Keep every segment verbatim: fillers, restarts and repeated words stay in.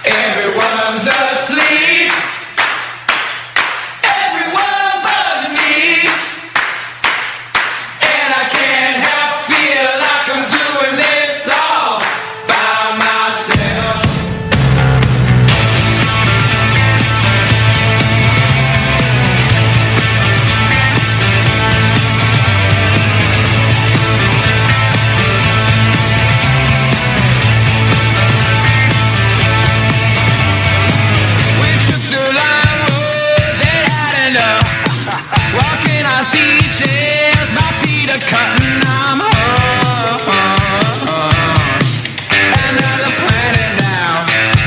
Everyone's asleep. Everyone but me. And I can't help feel like I'm doing this all by myself. Cutting, I'm home. Another planet now.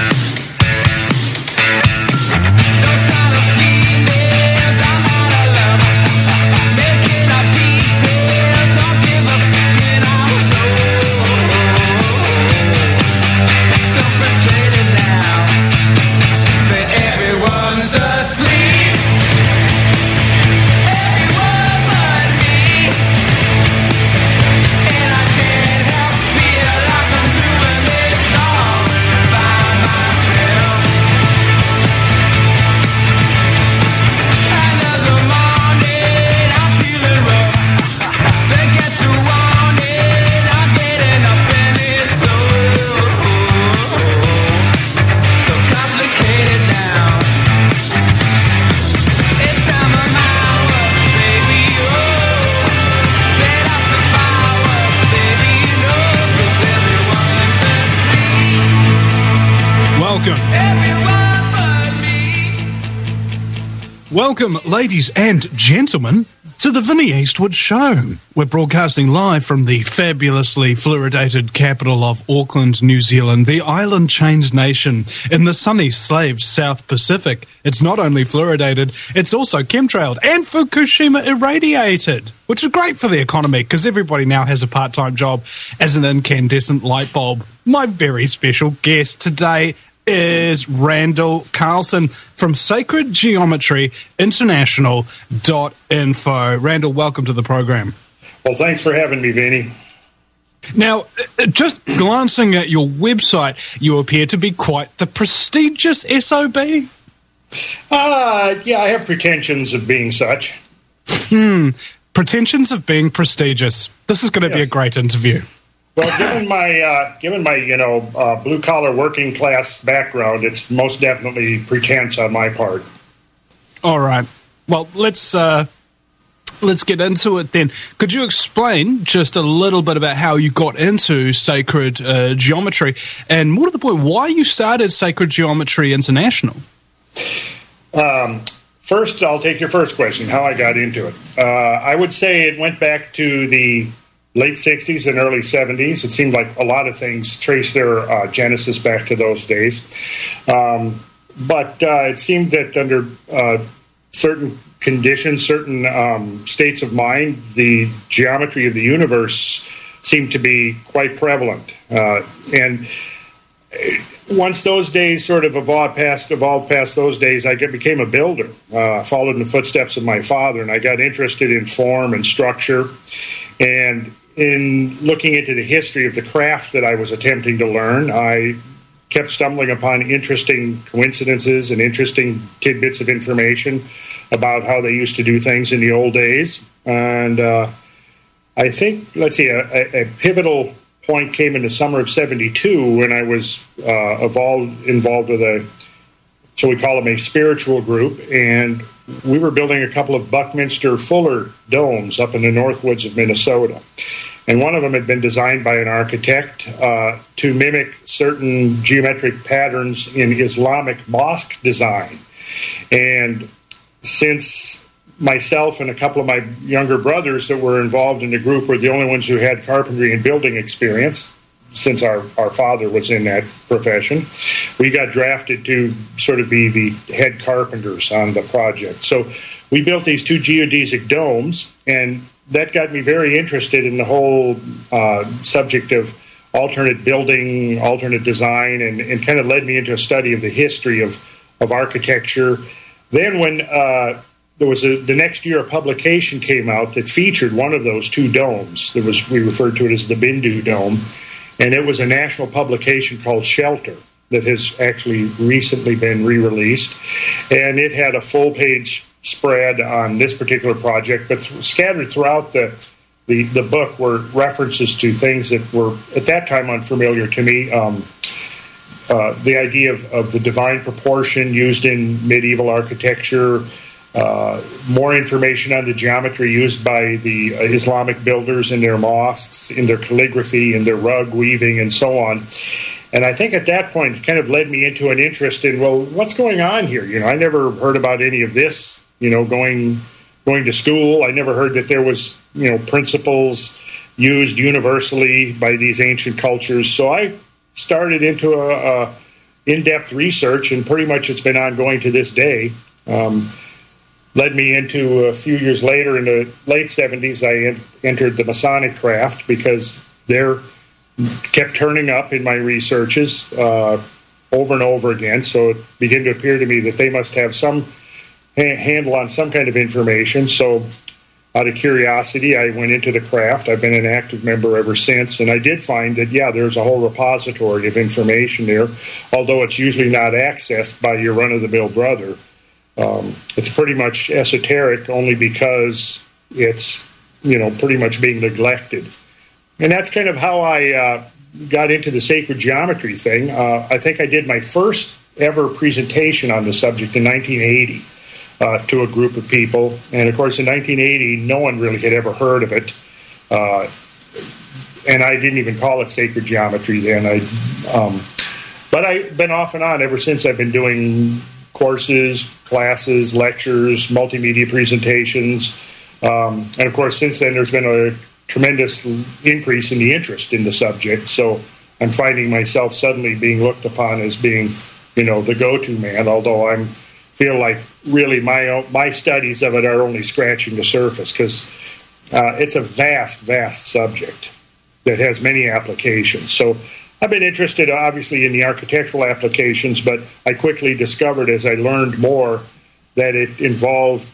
Those other females, I'm out of love. Making up details, don't give a fucking. I'm so, so frustrated now that everyone's asleep. Welcome, ladies and gentlemen, to the Vinnie Eastwood Show. We're broadcasting live from the fabulously fluoridated capital of Auckland, New Zealand, the island chained nation in the sunny slaved South Pacific. It's not only fluoridated, it's also chemtrailed and Fukushima irradiated, which is great for the economy because everybody now has a part-time job as an incandescent light bulb. My very special guest today is Randall Carlson from Sacred Geometry International dot info. Randall, welcome to the program. Well, thanks for having me, Vinny. Now, just glancing at your website, you appear to be quite the prestigious S O B. Uh, yeah, I have pretensions of being such. Hmm, pretensions of being prestigious. This is going to yes. be a great interview. Well, given my uh, given my you know uh, blue collar working class background, it's most definitely pretense on my part. All right. Well, let's uh, let's get into it then. Could you explain just a little bit about how you got into Sacred uh, Geometry, and more to the point, why you started Sacred Geometry International? Um, first, I'll take your first question: how I got into it. Uh, I would say it went back to the late sixties and early seventies. It seemed like a lot of things trace their uh, genesis back to those days. Um, but uh, it seemed that under uh, certain conditions, certain um, states of mind, the geometry of the universe seemed to be quite prevalent. Uh, and once those days sort of evolved past, evolved past those days, I became a builder. Uh, followed in the footsteps of my father, and I got interested in form and structure. And in looking into the history of the craft that I was attempting to learn, I kept stumbling upon interesting coincidences and interesting tidbits of information about how they used to do things in the old days. And uh, I think, let's see, a, a pivotal point came in the summer of seventy-two when I was uh, evolved, involved with a, shall we call them a spiritual group, and we were building a couple of Buckminster Fuller domes up in the Northwoods of Minnesota. And one of them had been designed by an architect uh, to mimic certain geometric patterns in Islamic mosque design. And since myself and a couple of my younger brothers that were involved in the group were the only ones who had carpentry and building experience, since our, our father was in that profession, we got drafted to sort of be the head carpenters on the project. So we built these two geodesic domes, and that got me very interested in the whole uh, subject of alternate building, alternate design, and, and kind of led me into a study of the history of, of architecture. Then when uh, there was a, the next year a publication came out that featured one of those two domes. There was, we referred to it as the Bindu Dome, and it was a national publication called Shelter. that has actually recently been re-released, and it had a full-page spread on this particular project, but th- scattered throughout the, the the book were references to things that were at that time unfamiliar to me. Um, uh, the idea of, of the divine proportion used in medieval architecture, uh, more information on the geometry used by the uh, Islamic builders in their mosques, in their calligraphy, in their rug weaving, and so on. And I think at that point it kind of led me into an interest in, well, what's going on here? You know, I never heard about any of this, you know, going going to school. I never heard that there was, you know, principles used universally by these ancient cultures. So I started into a, a in-depth research, and pretty much it's been ongoing to this day. Um, led me into a few years later, in the late seventies, I en- entered the Masonic craft because they're kept turning up in my researches uh, over and over again. So it began to appear to me that they must have some ha- handle on some kind of information. So out of curiosity, I went into the craft. I've been an active member ever since. And I did find that, yeah, there's a whole repository of information there, although it's usually not accessed by your run-of-the-mill brother. Um, it's pretty much esoteric only because it's, you know, pretty much being neglected. And that's kind of how I uh, got into the sacred geometry thing. Uh, I think I did my first ever presentation on the subject in nineteen eighty uh, to a group of people. And, of course, in nineteen eighty, no one really had ever heard of it. Uh, and I didn't even call it sacred geometry then. I, um, but I've been off and on ever since. I've been doing courses, classes, lectures, multimedia presentations. Um, and, of course, since then there's been a tremendous increase in the interest in the subject. So I'm finding myself suddenly being looked upon as being, you know, the go-to man, although I feel like really my my studies of it are only scratching the surface, because uh, it's a vast, vast subject that has many applications. So I've been interested, obviously, in the architectural applications, but I quickly discovered as I learned more that it involved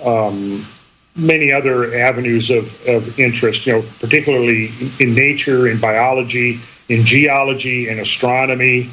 um, many other avenues of, of interest, you know, particularly in nature, in biology, in geology, in astronomy.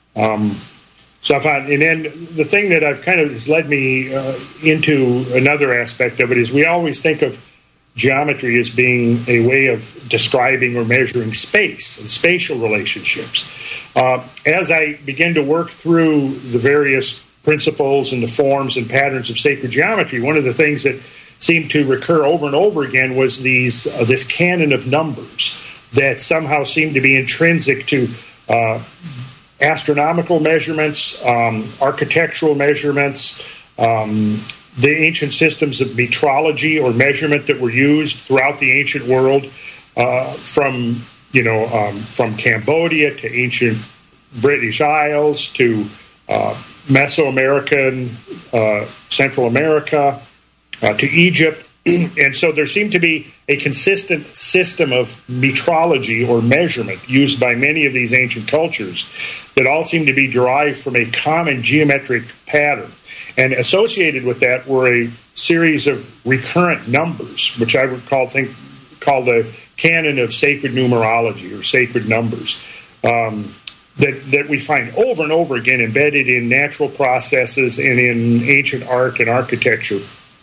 Um, so I found, and then the thing that I've kind of has led me uh, into another aspect of it is we always think of geometry as being a way of describing or measuring space and spatial relationships. Uh, as I began to work through the various principles and the forms and patterns of sacred geometry, one of the things that seemed to recur over and over again was these uh, this canon of numbers that somehow seemed to be intrinsic to uh, astronomical measurements, um, architectural measurements, um, the ancient systems of metrology or measurement that were used throughout the ancient world, uh, from you know um, from Cambodia to ancient British Isles to uh, Mesoamerican, uh, Central America, uh, to Egypt. And so there seemed to be a consistent system of metrology or measurement used by many of these ancient cultures that all seemed to be derived from a common geometric pattern. And associated with that were a series of recurrent numbers, which I would call, think, call the canon of sacred numerology or sacred numbers, um, that, that we find over and over again embedded in natural processes and in ancient art and architecture.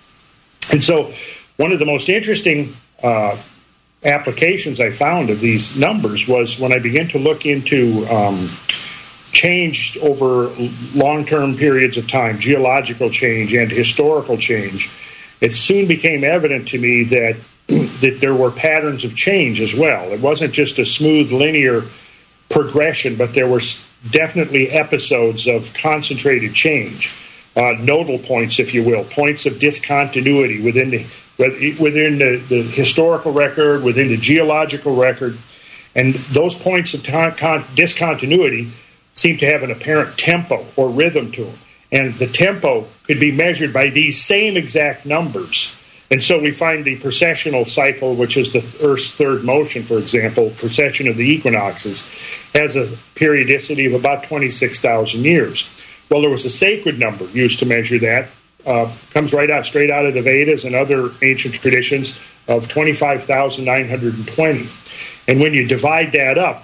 And so one of the most interesting uh, applications I found of these numbers was when I began to look into um, change over long-term periods of time, geological change and historical change. It soon became evident to me that that there were patterns of change as well. It wasn't just a smooth linear progression, but there were definitely episodes of concentrated change. Uh, nodal points, if you will, points of discontinuity within the within the, the historical record, within the geological record, and those points of ta- con- discontinuity seem to have an apparent tempo or rhythm to them, and the tempo could be measured by these same exact numbers. And so we find the precessional cycle, which is the Earth's third motion, for example, precession of the equinoxes, has a periodicity of about twenty-six thousand years. Well, there was a sacred number used to measure that. Uh, comes right out, straight out of the Vedas and other ancient traditions of twenty-five thousand nine hundred twenty. And when you divide that up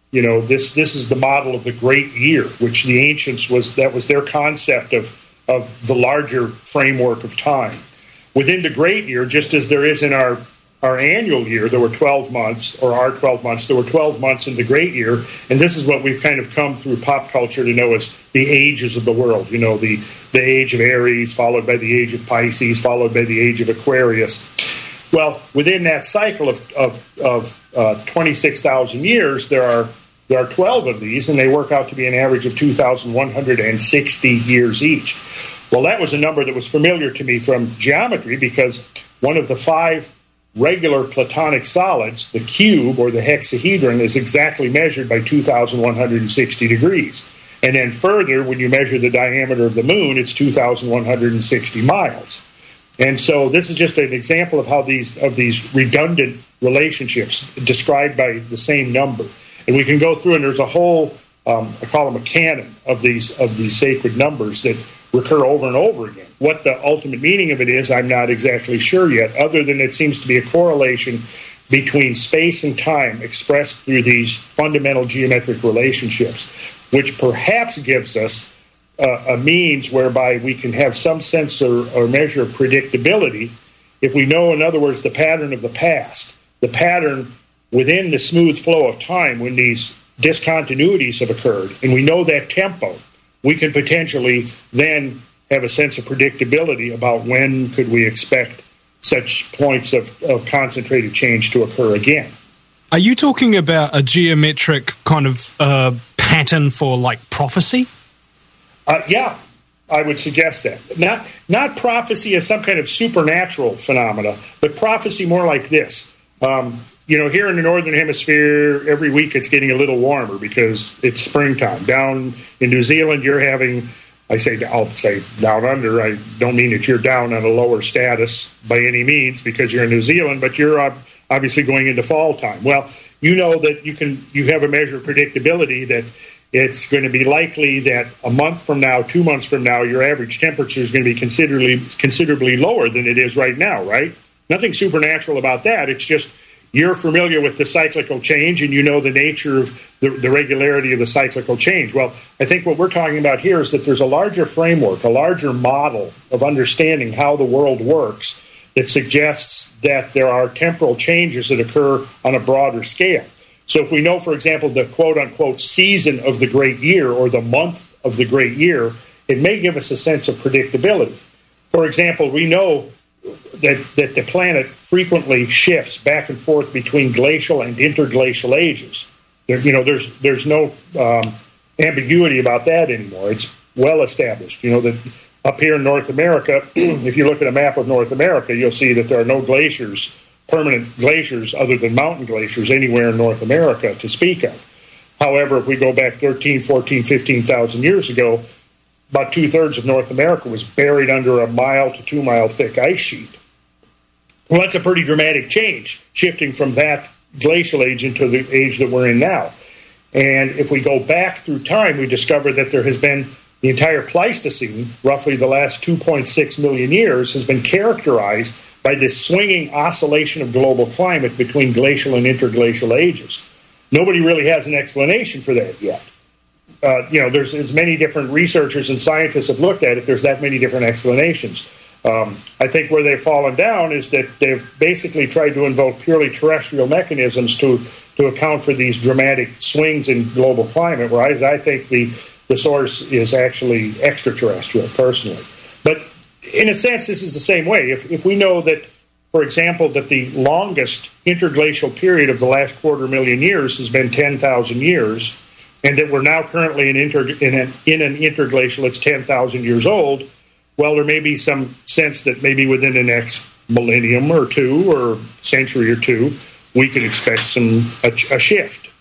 You know, this this is the model of the great year, which the ancients was that was their concept of of the larger framework of time. Within the great year, just as there is in our our annual year, there were twelve months, or our twelve months, there were twelve months in the great year, and this is what we've kind of come through pop culture to know as the ages of the world. You know, the, the age of Aries, followed by the age of Pisces, followed by the age of Aquarius. Well, within that cycle of, of, of uh, twenty-six thousand years, there are there are twelve of these, and they work out to be an average of two thousand one hundred sixty years each. Well, that was a number that was familiar to me from geometry, because one of the five regular Platonic solids, the cube or the hexahedron, is exactly measured by two thousand one hundred sixty degrees. And then further, when you measure the diameter of the moon, it's two thousand one hundred sixty miles. And so this is just an example of how these of these redundant relationships described by the same number. And we can go through, and there's a whole, um, I call them a canon of these of these sacred numbers that recur over and over again. What the ultimate meaning of it is, I'm not exactly sure yet, other than it seems to be a correlation between space and time expressed through these fundamental geometric relationships, which perhaps gives us uh, a means whereby we can have some sense or, or measure of predictability if we know, in other words, the pattern of the past, the pattern within the smooth flow of time when these discontinuities have occurred, and we know that tempo. We can potentially then have a sense of predictability about when could we expect such points of, of concentrated change to occur again. Are you talking about a geometric kind of uh, pattern for, like, prophecy? Uh, yeah, I would suggest that. Not, not prophecy as some kind of supernatural phenomena, but prophecy more like this. Um, You know, here in the Northern Hemisphere, every week it's getting a little warmer because it's springtime. Down in New Zealand, you're having, I say, I'll say down under. I don't mean that you're down on a lower status by any means because you're in New Zealand, but you're obviously going into fall time. Well, you know that you can, you have a measure of predictability that it's going to be likely that a month from now, two months from now, your average temperature is going to be considerably, considerably lower than it is right now, right? Nothing supernatural about that. It's just, you're familiar with the cyclical change, and you know the nature of the, the regularity of the cyclical change. Well, I think what we're talking about here is that there's a larger framework, a larger model of understanding how the world works that suggests that there are temporal changes that occur on a broader scale. So if we know, for example, the quote-unquote season of the great year or the month of the great year, it may give us a sense of predictability. For example, we know that that the planet frequently shifts back and forth between glacial and interglacial ages. There, you know, there's there's no um, ambiguity about that anymore. It's well established. You know that up here in North America, if you look at a map of North America, you'll see that there are no glaciers, permanent glaciers, other than mountain glaciers anywhere in North America to speak of. However, if we go back thirteen, fourteen, fifteen thousand years ago, about two-thirds of North America was buried under a mile to two-mile thick ice sheet. Well, that's a pretty dramatic change, shifting from that glacial age into the age that we're in now. And if we go back through time, we discover that there has been the entire Pleistocene, roughly the last two point six million years, has been characterized by this swinging oscillation of global climate between glacial and interglacial ages. Nobody really has an explanation for that yet. Uh, you know, there's as many different researchers and scientists have looked at it. There's that many different explanations. Um, I think where they've fallen down is that they've basically tried to invoke purely terrestrial mechanisms to to account for these dramatic swings in global climate, whereas I think the, the source is actually extraterrestrial, personally. But in a sense, this is the same way. If, if we know that, for example, that the longest interglacial period of the last quarter million years has been ten thousand years, and that we're now currently in, inter, in, an, in an interglacial that's ten thousand years old, well, there may be some sense that maybe within the next millennium or two or century or two, we can expect some a, a shift.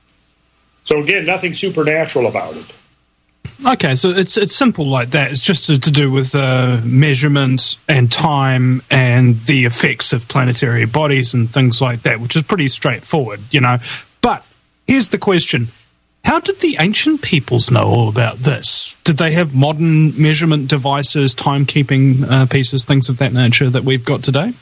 So again, nothing supernatural about it. Okay, so it's it's simple like that. It's just to, to do with uh, measurement and time and the effects of planetary bodies and things like that, which is pretty straightforward, you know. But here's the question. How did the ancient peoples know all about this? Did they have modern measurement devices, timekeeping uh, pieces, things of that nature that we've got today?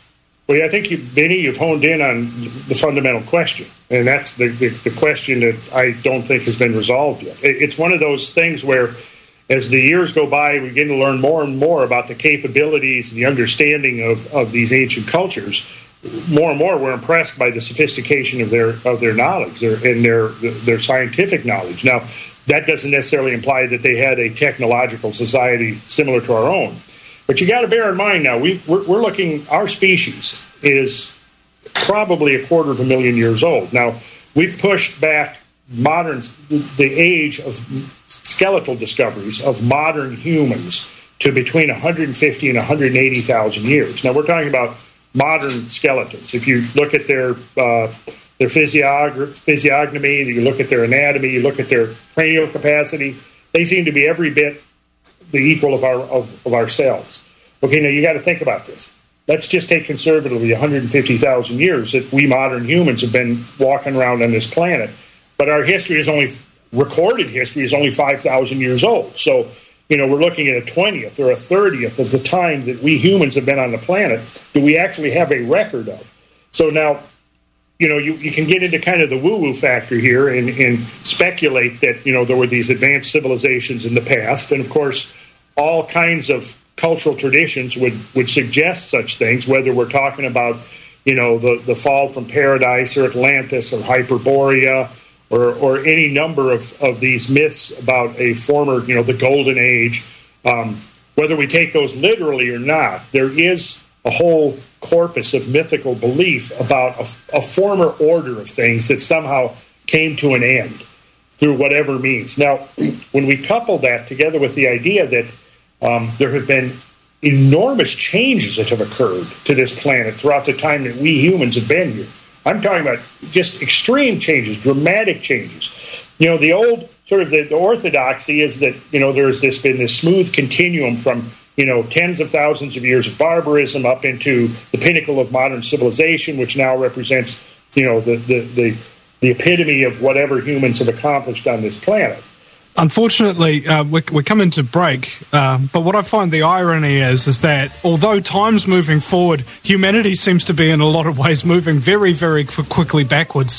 Well, I think, you, Vinny, you've honed in on the fundamental question, and that's the, the, the question that I don't think has been resolved yet. It, it's one of those things where, as the years go by, we begin to learn more and more about the capabilities, the understanding of, of these ancient cultures. More and more, we're impressed by the sophistication of their of their knowledge their, and their their scientific knowledge. Now, that doesn't necessarily imply that they had a technological society similar to our own. But you got to bear in mind now, we, we're, we're looking, our species is probably a quarter of a million years old. Now, we've pushed back modern, the age of skeletal discoveries of modern humans to between one hundred fifty and one hundred eighty thousand years. Now, we're talking about modern skeletons. If you look at their uh, their physiog- physiognomy, you look at their anatomy, you look at their cranial capacity, they seem to be every bit the equal of our of, of ourselves. Okay, now you got to think about this. Let's just take conservatively one hundred fifty thousand years that we modern humans have been walking around on this planet, but our history is only recorded history is only five thousand years old. So, you know, we're looking at a twentieth or a thirtieth of the time that we humans have been on the planet that we actually have a record of. So now, you know, you, you can get into kind of the woo-woo factor here and, and speculate that, you know, there were these advanced civilizations in the past. And, of course, all kinds of cultural traditions would, would suggest such things, whether we're talking about, you know, the, the fall from paradise or Atlantis or Hyperborea or, or any number of, of these myths about a former, you know, the Golden Age. Um, whether we take those literally or not, there is a whole corpus of mythical belief about a, a former order of things that somehow came to an end through whatever means. Now, when we couple that together with the idea that um, there have been enormous changes that have occurred to this planet throughout the time that we humans have been here, I'm talking about just extreme changes, dramatic changes. You know, the old sort of the, the orthodoxy is that, you know, there's this been this smooth continuum from, you know, tens of thousands of years of barbarism up into the pinnacle of modern civilization, which now represents, you know, the, the, the, the epitome of whatever humans have accomplished on this planet. Unfortunately, uh, we're, we're coming to break, uh, but what I find the irony is, is that although time's moving forward, humanity seems to be in a lot of ways moving very, very qu- quickly backwards.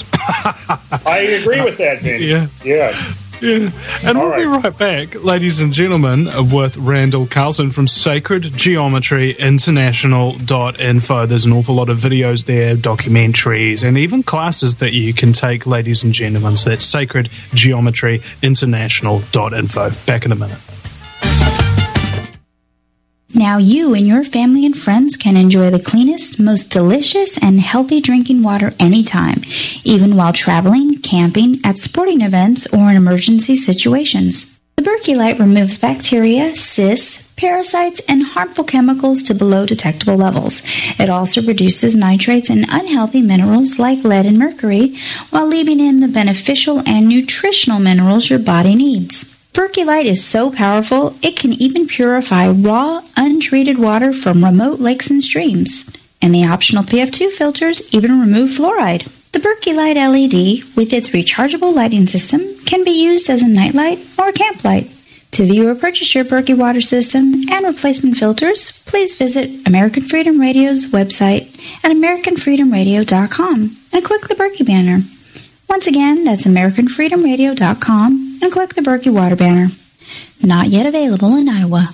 I agree with that, Vinny. Yeah. Yes. Yeah. And All we'll right. be right back, ladies and gentlemen, with Randall Carlson from Sacred Geometry International dot info. There's an awful lot of videos there, documentaries, and even classes that you can take, ladies and gentlemen. So that's Sacred Geometry International dot info. Back in a minute. Now you and your family and friends can enjoy the cleanest, most delicious, and healthy drinking water anytime, even while traveling, camping, at sporting events, or in emergency situations. The Berkey Light removes bacteria, cysts, parasites, and harmful chemicals to below detectable levels. It also reduces nitrates and unhealthy minerals like lead and mercury, while leaving in the beneficial and nutritional minerals your body needs. Berkey Light is so powerful, it can even purify raw, untreated water from remote lakes and streams. And the optional P F two filters even remove fluoride. The Berkey Light L E D, with its rechargeable lighting system, can be used as a nightlight or camp light. To view or purchase your Berkey water system and replacement filters, please visit American Freedom Radio's website at American Freedom Radio dot com and click the Berkey banner. Once again, that's American Freedom Radio dot com and click the Berkey Water banner. Not yet available in Iowa.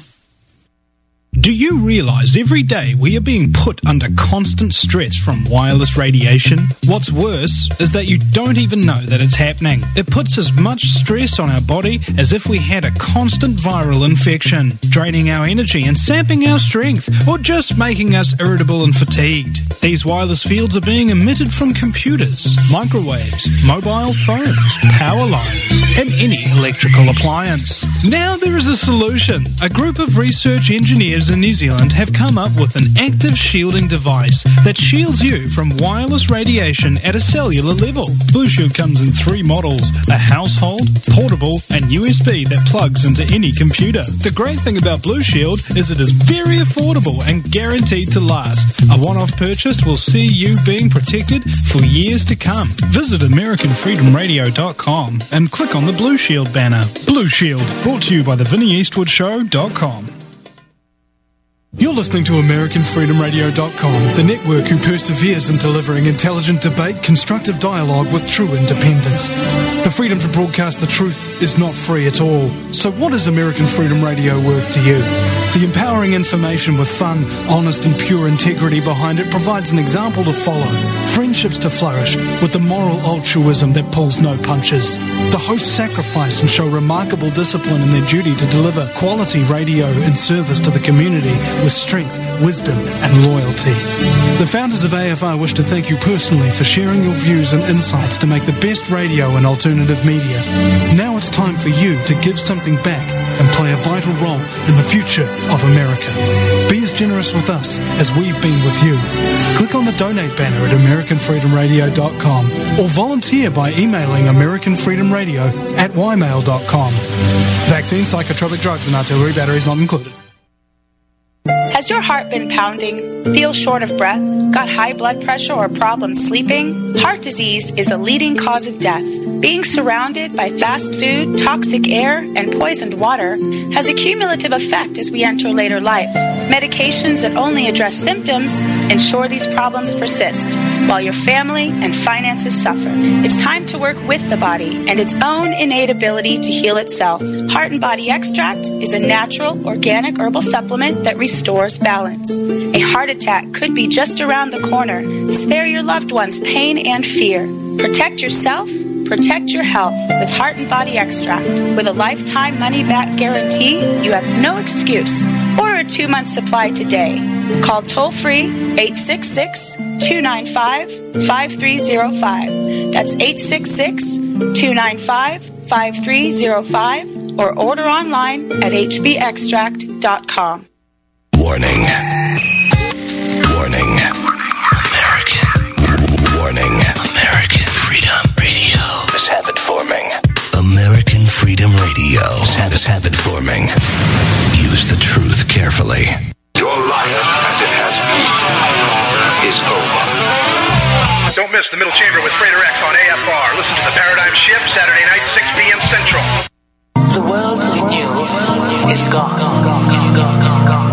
Do you realize every day we are being put under constant stress from wireless radiation? What's worse is that you don't even know that it's happening. It puts as much stress on our body as if we had a constant viral infection, draining our energy and sapping our strength, or just making us irritable and fatigued. These wireless fields are being emitted from computers, microwaves, mobile phones, power lines, and any electrical appliance. Now there is a solution. A group of research engineers in New Zealand have come up with an active shielding device that shields you from wireless radiation at a cellular level. Blue Shield comes in three models: a household, portable, and U S B that plugs into any computer. The great thing about Blue Shield is it is very affordable and guaranteed to last. A one-off purchase will see you being protected for years to come. Visit American Freedom Radio dot com and click on the Blue Shield banner. Blue Shield, brought to you by the Vinnie Eastwood Show dot com. You're listening to American Freedom Radio dot com, the network who perseveres in delivering intelligent debate, constructive dialogue with true independence. The freedom to broadcast the truth is not free at all. So what is American Freedom Radio worth to you? The empowering information with fun, honest and pure integrity behind it provides an example to follow, friendships to flourish, with the moral altruism that pulls no punches. The hosts sacrifice and show remarkable discipline in their duty to deliver quality radio in service to the community with strength, wisdom and loyalty. The founders of A F R wish to thank you personally for sharing your views and insights to make the best radio and alternative media. Now it's time for you to give something back and play a vital role in the future of America. Be as generous with us as we've been with you. Click on the donate banner at American Freedom Radio dot com or volunteer by emailing American Freedom Radio at y mail dot com. Vaccine, psychotropic drugs and artillery batteries not included. Has your heart been pounding? Feel short of breath? Got high blood pressure or problems sleeping? Heart disease is a leading cause of death. Being surrounded by fast food, toxic air, and poisoned water has a cumulative effect as we enter later life. Medications that only address symptoms ensure these problems persist, while your family and finances suffer. It's time to work with the body and its own innate ability to heal itself. Heart and Body Extract is a natural, organic herbal supplement that restores balance. A heart attack could be just around the corner. Spare your loved ones pain and fear. Protect yourself. Protect your health with Heart and Body Extract. With a lifetime money-back guarantee, you have no excuse. Order a two-month supply today. Call toll-free eight six six, two nine five, five three zero five. That's eight six six, two nine five, five three zero five or order online at h b extract dot com. Warning. Warning. American. Warning. American Freedom Radio is habit forming. American Freedom Radio is habit, habit forming. Use the truth carefully. Your life, as it has been, is over. Don't miss the Middle Chamber with Frater X on A F R. Listen to the Paradigm Shift Saturday night, six p.m. Central. The world we knew is gone. gone, gone, gone, gone.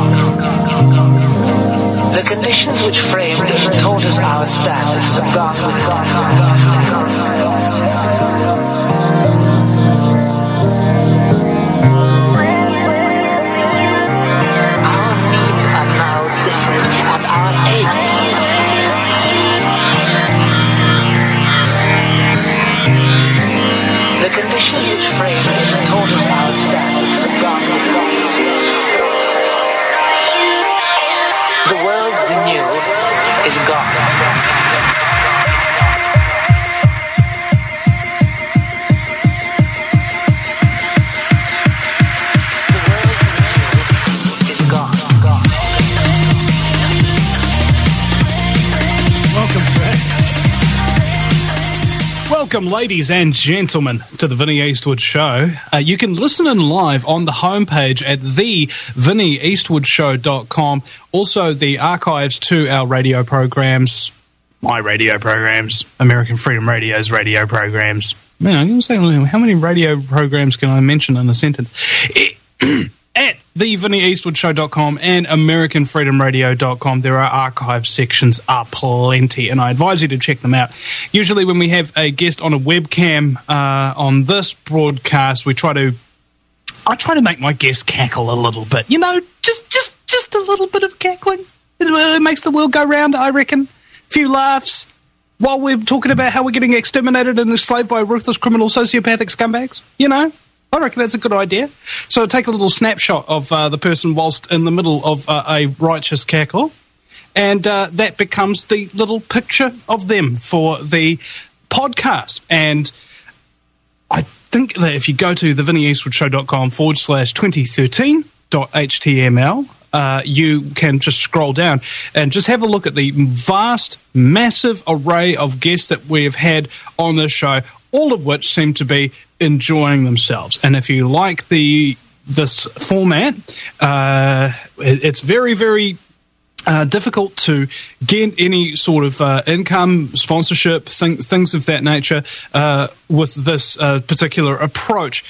The conditions which framed and taught us our standards have gone with us. Our needs are now different, and our aims. The conditions which framed and taught us our standards have gone with us. The world we knew is gone. Welcome, ladies and gentlemen, to the Vinnie Eastwood Show. Uh, you can listen in live on the homepage at the vinnie eastwood show dot com. Also, the archives to our radio programs, my radio programs, American Freedom Radio's radio programs. Man, I was saying, how many radio programs can I mention in a sentence? At the vinnie eastwood show dot com and American Freedom Radio dot com, there are archive sections are plenty, and I advise you to check them out. Usually when we have a guest on a webcam uh, on this broadcast, we try to I try to make my guests cackle a little bit. You know, just just just a little bit of cackling. It, it makes the world go round, I reckon. A few laughs while we're talking about how we're getting exterminated and enslaved by ruthless criminal sociopathic scumbags. You know? I reckon that's a good idea. So take a little snapshot of uh, the person whilst in the middle of uh, a righteous cackle, and uh, that becomes the little picture of them for the podcast. And I think that if you go to the vinnie eastwood show dot com forward slash twenty thirteen dot H T M L, uh, you can just scroll down and just have a look at the vast, massive array of guests that we've had on this show, all of which seem to be enjoying themselves. And if you like the this format, uh, it, it's very, very uh, difficult to get any sort of uh, income, sponsorship, thing, things of that nature uh, with this uh, particular approach.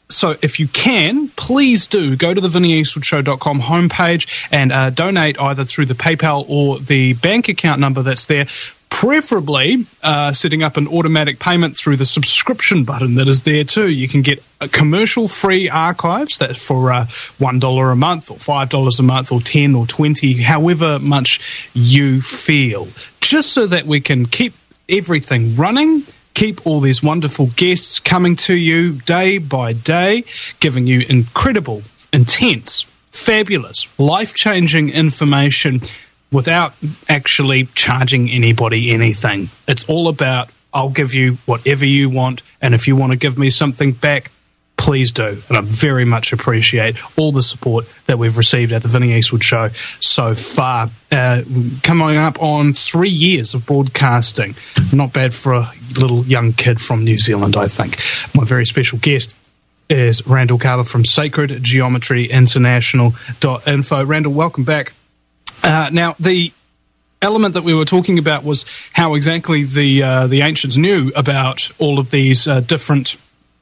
So if you can, please do go to the vinnie eastwood show dot com homepage and uh, donate either through the PayPal or the bank account number that's there. Preferably uh, setting up an automatic payment through the subscription button that is there too. You can get a commercial-free archives that's for uh, one dollar a month or five dollars a month or ten or twenty, however much you feel, just so that we can keep everything running, keep all these wonderful guests coming to you day by day, giving you incredible, intense, fabulous, life-changing information without actually charging anybody anything. It's all about, I'll give you whatever you want, and if you want to give me something back, please do. And I very much appreciate all the support that we've received at the Vinnie Eastwood Show so far. Uh, coming up on three years of broadcasting. Not bad for a little young kid from New Zealand, I think. My very special guest is Randall Carver from Sacred Geometry International dot info. Randall, welcome back. Uh, now, the element that we were talking about was how exactly the uh, the ancients knew about all of these uh, different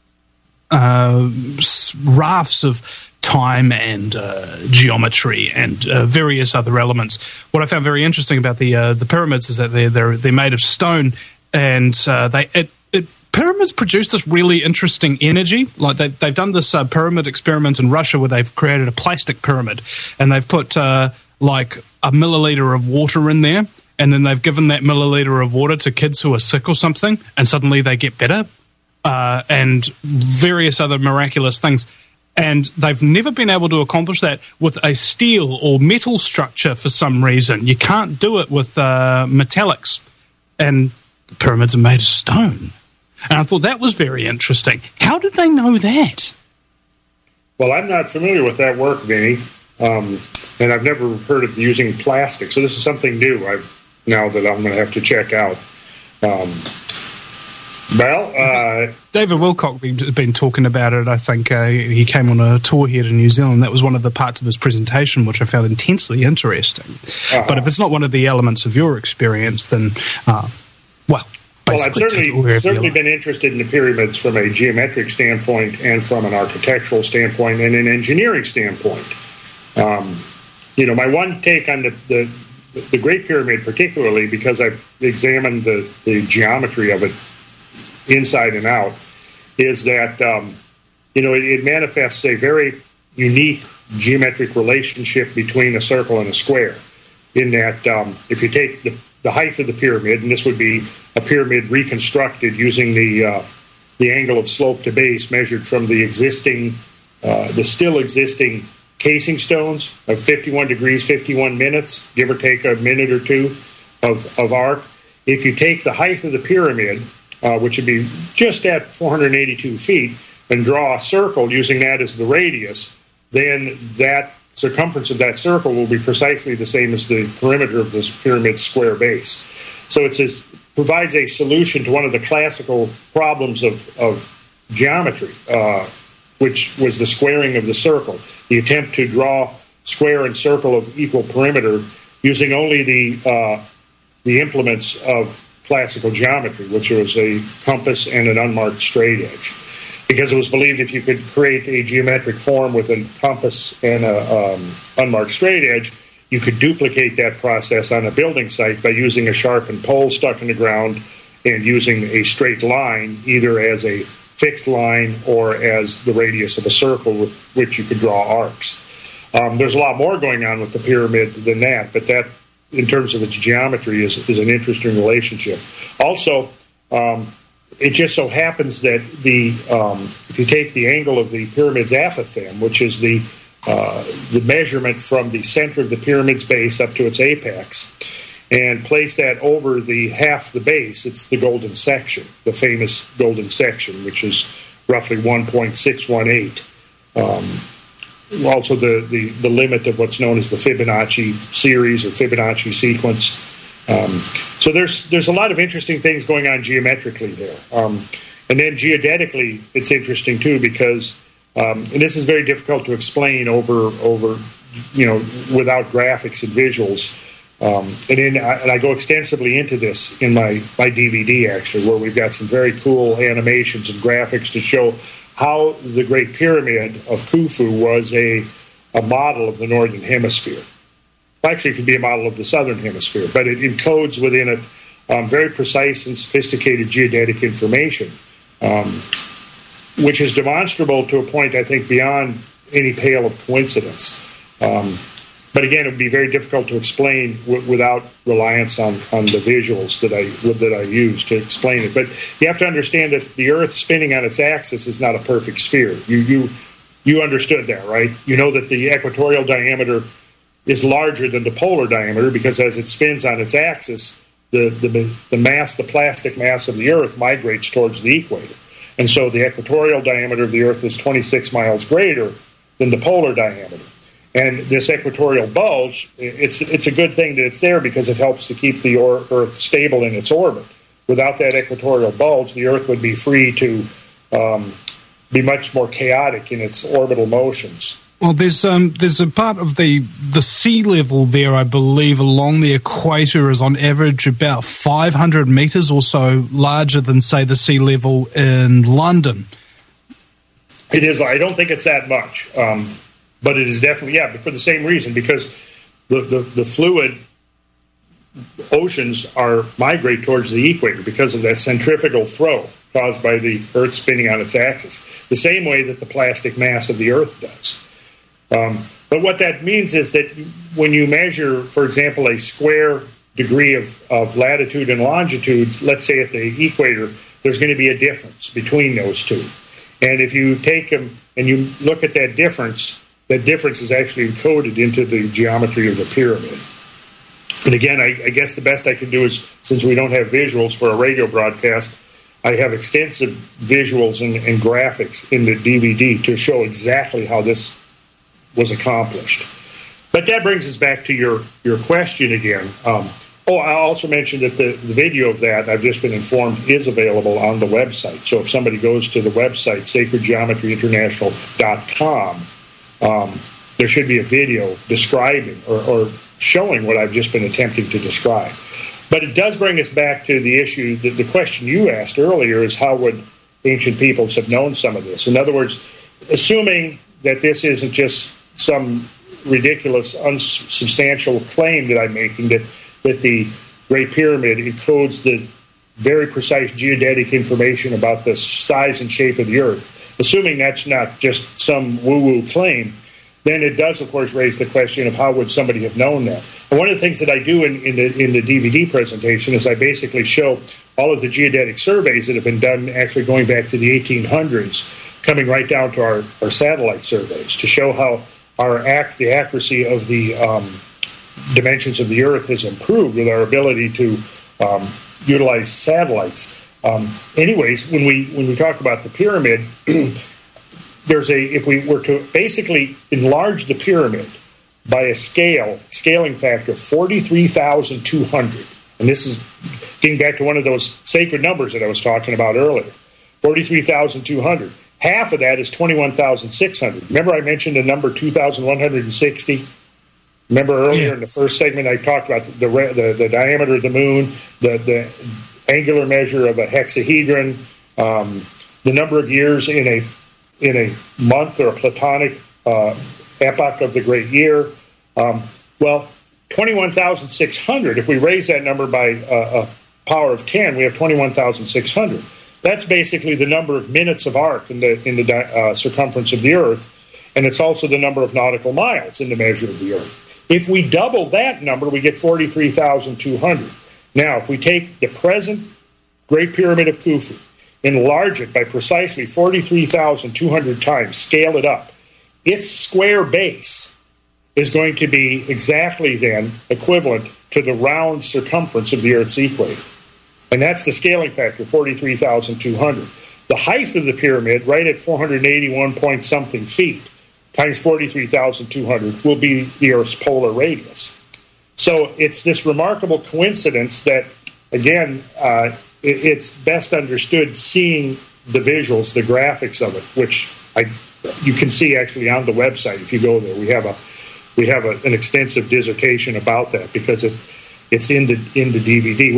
uh, rafts of time and uh, geometry and uh, various other elements. What I found very interesting about the uh, the pyramids is that they're they're, they're made of stone, and uh, they it, it pyramids produce this really interesting energy. Like they, they've done this uh, pyramid experiment in Russia where they've created a plastic pyramid, and they've put uh, like a milliliter of water in there, and then they've given that milliliter of water to kids who are sick or something, and suddenly they get better, uh, and various other miraculous things. And they've never been able to accomplish that with a steel or metal structure for some reason. You can't do it with uh, metallics. And the pyramids are made of stone. And I thought that was very interesting. How did they know that? Well, I'm not familiar with that work, Vinny. Um, and I've never heard of using plastic. So this is something new I've now that I'm going to have to check out. Um, well, uh, David Wilcock has been talking about it. I think uh, he came on a tour here to New Zealand. That was one of the parts of his presentation, which I found intensely interesting. Uh-huh. But if it's not one of the elements of your experience, then, uh, well... Well, I've certainly, certainly been interested in the pyramids from a geometric standpoint and from an architectural standpoint and an engineering standpoint. Um, you know, my one take on the, the the Great Pyramid particularly, because I've examined the, the geometry of it inside and out, is that, um, you know, it, it manifests a very unique geometric relationship between a circle and a square, in that um, if you take the, the height of the pyramid, and this would be a pyramid reconstructed using the uh, the angle of slope to base measured from the existing, uh, the still existing casing stones of fifty-one degrees, fifty-one minutes, give or take a minute or two of, of arc. If you take the height of the pyramid, uh, which would be just at four hundred eighty-two feet, and draw a circle using that as the radius, then that circumference of that circle will be precisely the same as the perimeter of this pyramid's square base. So it's a provides a solution to one of the classical problems of, of geometry, uh, which was the squaring of the circle, the attempt to draw square and circle of equal perimeter using only the uh, the implements of classical geometry, which was a compass and an unmarked straight edge. Because it was believed if you could create a geometric form with a compass and an um, unmarked straight edge, you could duplicate that process on a building site by using a sharpened pole stuck in the ground and using a straight line, either as a fixed line or as the radius of a circle with which you could draw arcs. Um, there's a lot more going on with the pyramid than that, but that, in terms of its geometry, is, is an interesting relationship. Also, um, it just so happens that the um, if you take the angle of the pyramid's apothem, which is the Uh, the measurement from the center of the pyramid's base up to its apex, and place that over the half the base, it's the golden section, the famous golden section, which is roughly one point six one eight. Um, also the, the, the limit of what's known as the Fibonacci series or Fibonacci sequence. Um, so there's there's a lot of interesting things going on geometrically there. Um, and then geodetically, it's interesting too, because Um, and this is very difficult to explain over, over, you know, without graphics and visuals. Um, and, in, I, and I go extensively into this in my, my D V D, actually, where we've got some very cool animations and graphics to show how the Great Pyramid of Khufu was a, a model of the Northern Hemisphere. Actually, it could be a model of the Southern Hemisphere, but it encodes within it um, very precise and sophisticated geodetic information, um, which is demonstrable to a point, I think, beyond any pale of coincidence. Um, but again, it would be very difficult to explain w- without reliance on, on the visuals that I that I use to explain it. But you have to understand that the Earth spinning on its axis is not a perfect sphere. You you you understood that, right? You know that the equatorial diameter is larger than the polar diameter because as it spins on its axis, the the, the mass, the plastic mass of the Earth migrates towards the equator. And so the equatorial diameter of the Earth is twenty-six miles greater than the polar diameter. And this equatorial bulge, it's it's a good thing that it's there because it helps to keep the or- Earth stable in its orbit. Without that equatorial bulge, the Earth would be free to um, be much more chaotic in its orbital motions. Well, there's um, there's a part of the the sea level there, I believe, along the equator is on average about five hundred meters or so larger than, say, the sea level in London. It is. I don't think it's that much, um, but it is definitely, yeah, but for the same reason, because the, the, the fluid oceans are migrate towards the equator because of that centrifugal throw caused by the Earth spinning on its axis, the same way that the plastic mass of the Earth does. Um, but what that means is that when you measure, for example, a square degree of, of latitude and longitude, let's say at the equator, there's going to be a difference between those two. And if you take them and you look at that difference, that difference is actually encoded into the geometry of the pyramid. And again, I, I guess the best I can do is, since we don't have visuals for a radio broadcast, I have extensive visuals and, and graphics in the D V D to show exactly how this was accomplished. But that brings us back to your, your question again. Um, oh, I also mentioned that the, the video of that, I've just been informed, is available on the website. So if somebody goes to the website, sacred geometry international dot com, um, there should be a video describing or, or showing what I've just been attempting to describe. But it does bring us back to the issue, that the question you asked earlier is how would ancient peoples have known some of this? In other words, assuming that this isn't just some ridiculous, unsubstantial claim that I'm making, that, that the Great Pyramid encodes the very precise geodetic information about the size and shape of the Earth, assuming that's not just some woo-woo claim, then it does, of course, raise the question of how would somebody have known that. And one of the things that I do in, in, the, in the D V D presentation is I basically show all of the geodetic surveys that have been done actually going back to the eighteen hundreds, coming right down to our, our satellite surveys, to show how our act, the accuracy of the um, dimensions of the Earth has improved with our ability to um, utilize satellites. Um, anyways, when we when we talk about the pyramid, there's a if we were to basically enlarge the pyramid by a scale scaling factor of forty-three thousand two hundred, and this is getting back to one of those sacred numbers that I was talking about earlier, forty-three thousand two hundred. Half of that is twenty-one thousand six hundred. Remember I mentioned the number two thousand one hundred sixty? Remember earlier yeah. in the first segment I talked about the, the, the diameter of the moon, the, the angular measure of a hexahedron, um, the number of years in a in a month or a platonic uh, epoch of the great year. Um, well, twenty-one thousand six hundred, if we raise that number by uh, a power of ten, we have twenty-one thousand six hundred. That's basically the number of minutes of arc in the in the uh, circumference of the Earth, and it's also the number of nautical miles in the measure of the Earth. If we double that number, we get forty-three thousand two hundred. Now, if we take the present Great Pyramid of Khufu, enlarge it by precisely forty-three thousand two hundred times, scale it up, its square base is going to be exactly then equivalent to the round circumference of the Earth's equator. And that's the scaling factor, forty-three thousand two hundred. The height of the pyramid, right at four hundred eighty-one point something feet, times forty-three thousand two hundred, will be the Earth's polar radius. So it's this remarkable coincidence that, again, uh, it, it's best understood seeing the visuals, the graphics of it, which I, you can see actually on the website if you go there. We have a we have a, an extensive dissertation about that because it it's in the in the D V D. Well,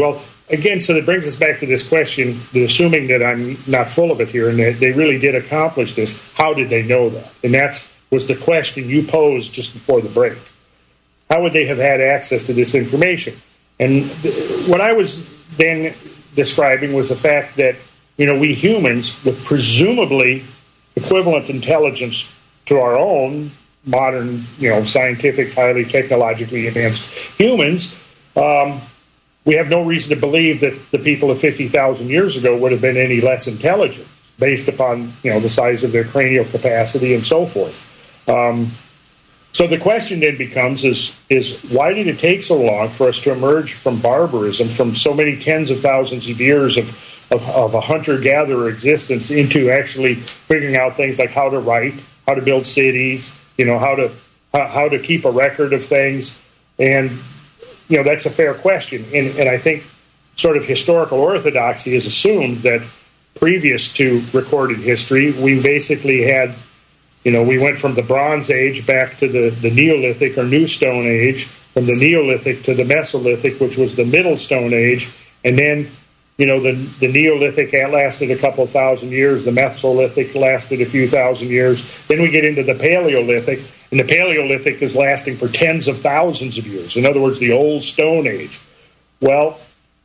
again, so that brings us back to this question, the assuming that I'm not full of it here and that they really did accomplish this, how did they know that? And that was the question you posed just before the break. How would they have had access to this information? And th- what I was then describing was the fact that, you know, we humans, with presumably equivalent intelligence to our own modern, you know, scientific, highly technologically advanced humans, um, we have no reason to believe that the people of fifty thousand years ago would have been any less intelligent based upon, you know, the size of their cranial capacity and so forth. Um, so the question then becomes is, is why did it take so long for us to emerge from barbarism, from so many tens of thousands of years of, of, of a hunter-gatherer existence into actually figuring out things like how to write, how to build cities, you know, how to how, how to keep a record of things. And you know, that's a fair question. And, and I think sort of historical orthodoxy has assumed that previous to recorded history, we basically had, you know, we went from the Bronze Age back to the, the Neolithic or New Stone Age, from the Neolithic to the Mesolithic, which was the Middle Stone Age. And then, you know, the, the Neolithic lasted a couple thousand years. The Mesolithic lasted a few thousand years. Then we get into the Paleolithic. And the Paleolithic is lasting for tens of thousands of years. In other words, the Old Stone Age. Well,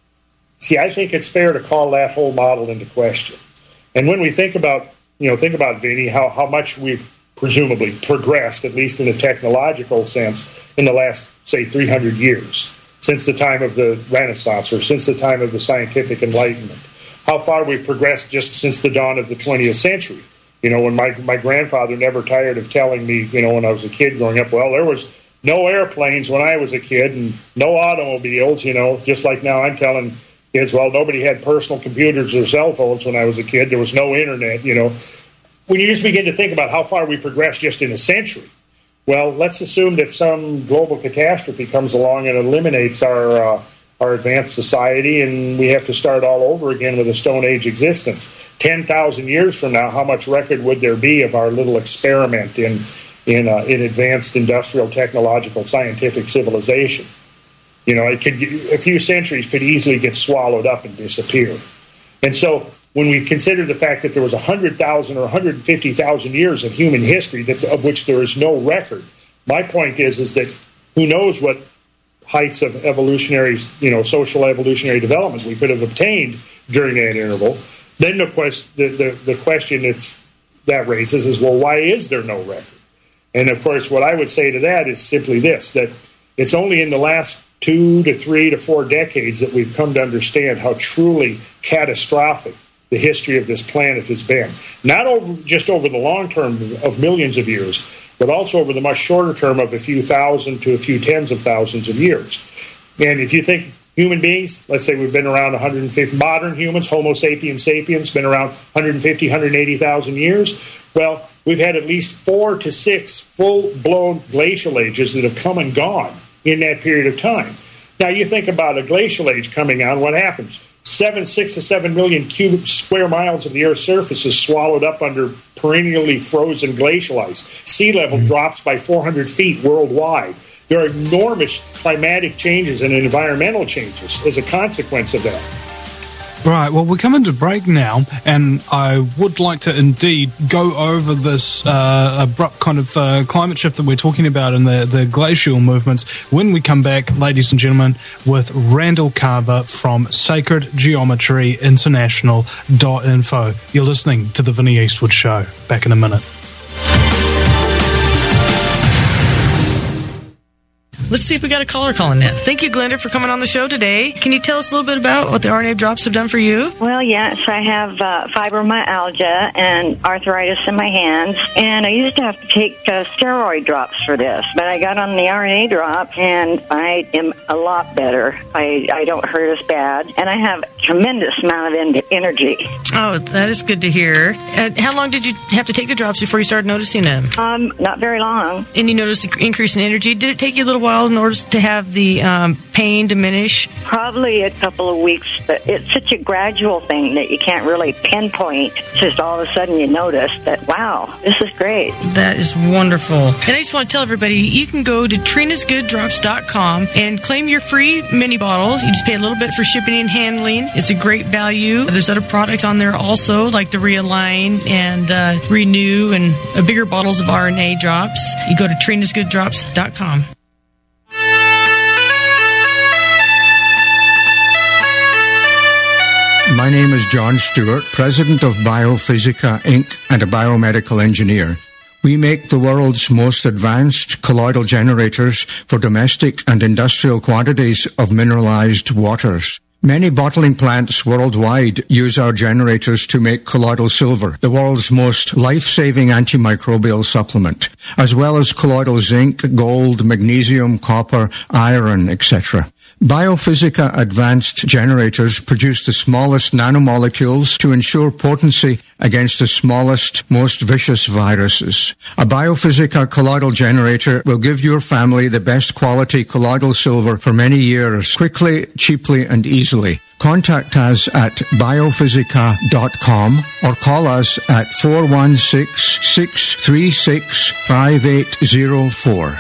see, I think it's fair to call that whole model into question. And when we think about, you know, think about, Vinny, how, how much we've presumably progressed, at least in a technological sense, in the last, say, three hundred years, since the time of the Renaissance or since the time of the scientific Enlightenment. How far we've progressed just since the dawn of the twentieth century. You know, when my, my grandfather never tired of telling me, you know, when I was a kid growing up, well, there was no airplanes when I was a kid and no automobiles, you know, just like now I'm telling kids, well, nobody had personal computers or cell phones when I was a kid. There was no internet, you know. When you just begin to think about how far we progressed just in a century, well, let's assume that some global catastrophe comes along and eliminates our uh, our advanced society, and we have to start all over again with a Stone Age existence. ten thousand years from now, how much record would there be of our little experiment in in, uh, in advanced industrial, technological, scientific civilization? You know, it could a few centuries could easily get swallowed up and disappear. And so when we consider the fact that there was one hundred thousand or one hundred fifty thousand years of human history that, of which there is no record, my point is, is that who knows what heights of evolutionary, you know, social evolutionary development we could have obtained during that interval. Then the, quest, the, the, the question it's, that raises is, well, why is there no record? And, of course, what I would say to that is simply this, that it's only in the last two to three to four decades that we've come to understand how truly catastrophic the history of this planet has been. Not over just over the long term of millions of years, but also over the much shorter term of a few thousand to a few tens of thousands of years. And if you think human beings, let's say we've been around one hundred fifty, modern humans, Homo sapiens sapiens, been around one hundred fifty, one hundred eighty thousand years, well, we've had at least four to six full-blown glacial ages that have come and gone in that period of time. Now, you think about a glacial age coming on, what happens? Seven, six to seven million cubic square miles of the Earth's surface is swallowed up under perennially frozen glacial ice. Sea level mm-hmm. drops by four hundred feet worldwide. There are enormous climatic changes and environmental changes as a consequence of that. Right, well, we're coming to break now, and I would like to indeed go over this uh, abrupt kind of uh, climate shift that we're talking about and the, the glacial movements when we come back, ladies and gentlemen, with Randall Carver from Sacred Geometry International dot info. You're listening to The Vinnie Eastwood Show. Back in a minute. Let's see if we got a caller calling in. Thank you, Glenda, for coming on the show today. Can you tell us a little bit about what the R N A drops have done for you? Well, yes, I have uh, fibromyalgia and arthritis in my hands, and I used to have to take uh, steroid drops for this, but I got on the R N A drop, and I am a lot better. I, I don't hurt as bad, and I have a tremendous amount of en- energy. Oh, that is good to hear. Uh, how long did you have to take the drops before you started noticing them? Um, not very long. And you noticed the increase in energy. Did it take you a little while while in order to have the um, pain diminish? Probably a couple of weeks, but it's such a gradual thing that you can't really pinpoint. Just all of a sudden you notice that, wow, this is great. That is wonderful. And I just want to tell everybody, you can go to Trina's Good Drops dot com and claim your free mini bottle. You just pay a little bit for shipping and handling. It's a great value. There's other products on there also, like the Realign and uh, Renew and uh, bigger bottles of R N A drops. You go to Trina's Good Drops dot com. My name is John Stewart, president of Biophysica, Incorporated, and a biomedical engineer. We make the world's most advanced colloidal generators for domestic and industrial quantities of mineralized waters. Many bottling plants worldwide use our generators to make colloidal silver, the world's most life-saving antimicrobial supplement, as well as colloidal zinc, gold, magnesium, copper, iron, et cetera. Biophysica advanced generators produce the smallest nanomolecules to ensure potency against the smallest, most vicious viruses. A Biophysica colloidal generator will give your family the best quality colloidal silver for many years, quickly, cheaply, and easily. Contact us at biophysica dot com or call us at four one six, six three six, five eight zero four.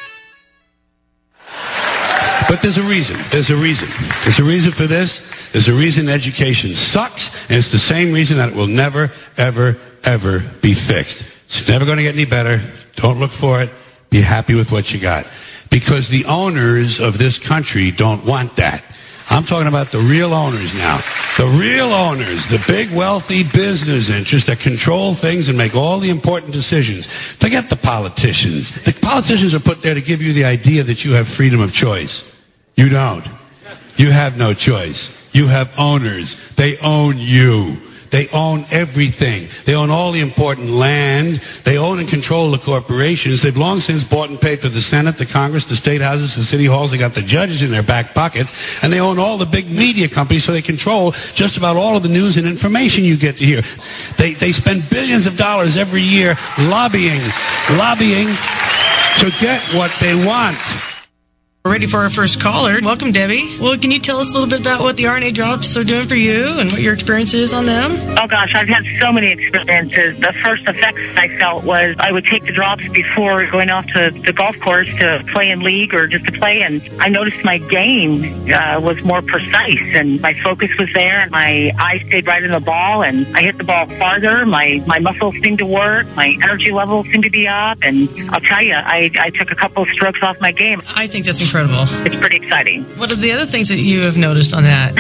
But there's a reason. There's a reason. There's a reason for this. There's a reason education sucks, and it's the same reason that it will never, ever, ever be fixed. It's never going to get any better. Don't look for it. Be happy with what you got. Because the owners of this country don't want that. I'm talking about the real owners now. The real owners, the big wealthy business interests that control things and make all the important decisions. Forget the politicians. The politicians are put there to give you the idea that you have freedom of choice. You don't. You have no choice. You have owners. They own you. They own everything. They own all the important land. They own and control the corporations. They've long since bought and paid for the Senate, the Congress, the state houses, the city halls. They got the judges in their back pockets. And they own all the big media companies, so they control just about all of the news and information you get to hear. They, they spend billions of dollars every year lobbying, lobbying to get what they want. We're ready for our first caller. Welcome, Debbie. Well, can you tell us a little bit about what the R N A drops are doing for you and what your experience is on them? Oh, gosh, I've had so many experiences. The first effects I felt was I would take the drops before going off to the golf course to play in league or just to play, and I noticed my game uh, was more precise, and my focus was there, and my eyes stayed right in the ball, and I hit the ball farther. My, my muscles seemed to work. My energy levels seemed to be up, and I'll tell you, I, I took a couple of strokes off my game. I think that's incredible. It's pretty exciting. What are the other things that you have noticed on that?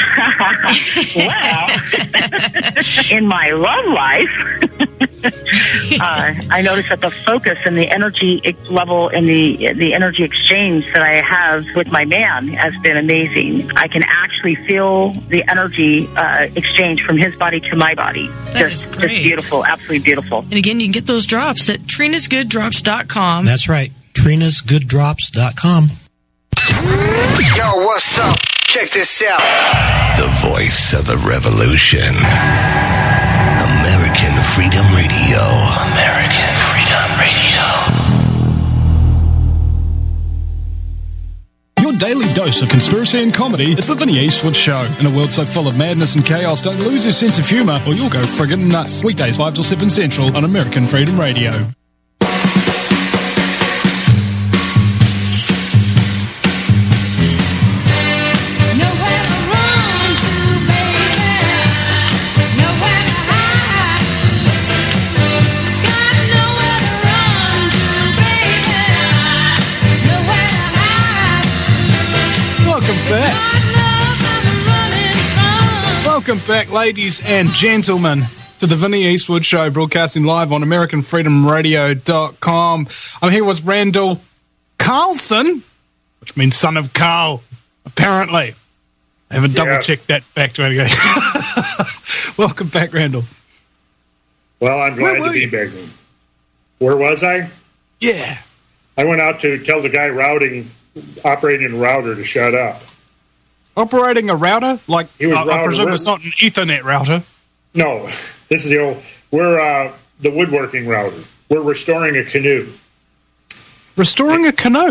Well, in my love life, uh, I noticed that the focus and the energy level and the the energy exchange that I have with my man has been amazing. I can actually feel the energy uh, exchange from his body to my body. That just, is great. Just beautiful, absolutely beautiful. And again, you can get those drops at Trina's Good Drops dot com. That's right, Trina's Good Drops dot com. Yo, what's up? Check this out. The voice of the revolution. American Freedom Radio. American Freedom Radio. Your daily dose of conspiracy and comedy is the Vinny Eastwood Show. In a world so full of madness and chaos, don't lose your sense of humour or you'll go friggin' nuts. Weekdays five till seven Central on American Freedom Radio. Welcome back, ladies and gentlemen, to the Vinny Eastwood Show, broadcasting live on American Freedom Radio dot com. I'm here with Randall Carlson, which means son of Carl, apparently. I haven't double-checked that fact. Welcome back, Randall. Well, I'm glad to be back. Where was I? Yeah. I went out to tell the guy routing, operating a router to shut up. Operating a router? Like, He was uh, I router. presume We're- it's not an Ethernet router. No, this is the old. We're uh, the woodworking router. We're restoring a canoe. Restoring a canoe?